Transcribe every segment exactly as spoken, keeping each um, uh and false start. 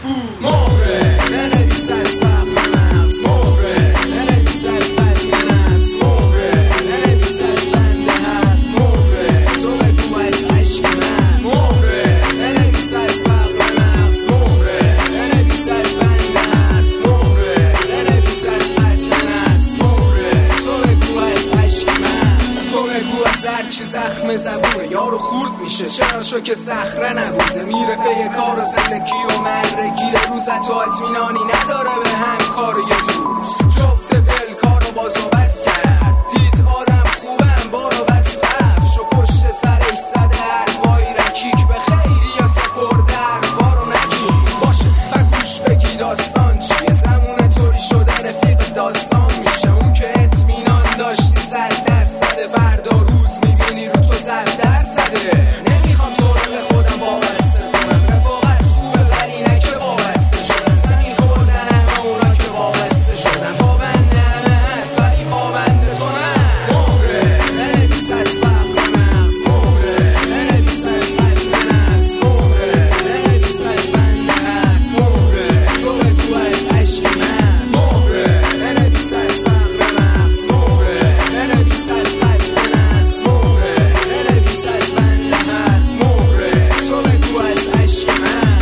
مهره ننویس از فقر نفس، مهره ننویس از قتل نفس، مهره ننویس از بند حرف، مهره تو بگو از عشق من، مهره ننویس از فقر نفس، مهره ننویس از بند حرف، مهره ننویس از قتل نفس، مهره تو بگو از عشق من، تو بگو از هرچی زخم زبونه یارو خورد میشه، چرا شو که صخره نبوده، میره پی کار و زندگی و مرگی، روزت و اطمینانی نداره به هم کار یه روز، جفت پل کار و بازو بس کرد، دید آدم خوبم بارو بس رفت، شو پشت سرش زده حرفایی رکیک، به خیلی یا سپرده حرفا رو نگی، باشه و گوش بگی داستان چیه، زمونه طوری شده رفیق داستان میشه، اون که اطمینان داشتی صد درصده، فردا روز میبینی رو تو صد درصده، نمیخوام تو رو به خودم وابسته کنم، رفاقت خوبه ولی نه که وابسته شدن، زمین خوردن همه اونا که وابسته شدن، پابند همه هست ولی پابند تو نه، مهره ننویس از فقر نفس، مهره ننویس از قتل نفس، مهره ننویس از بند حرف، مهره تو بگو از عشق من، مهره ننویس از فقر نفس، مهره ننویس از قتل نفس، مهره ننویس از بند حرف، مهره تو بگو از عشق من.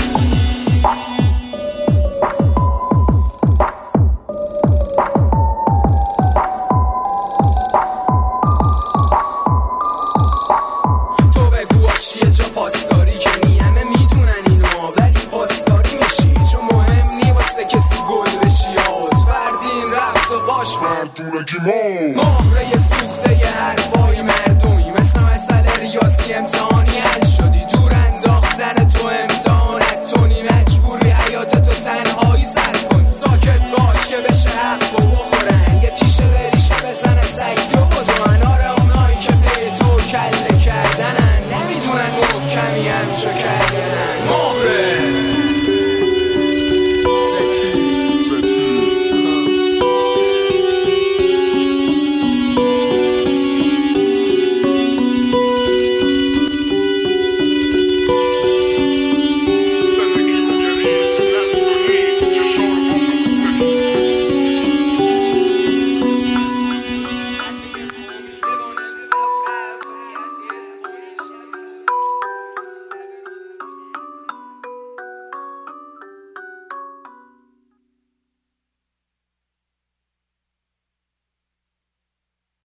تو بگو آشی جا پاسداری که همه میدونن اینو ولی پاسداری میشی، چون مهم نی واسه کسی گل بشی، یاد فردین رفت و باش مردونگی ما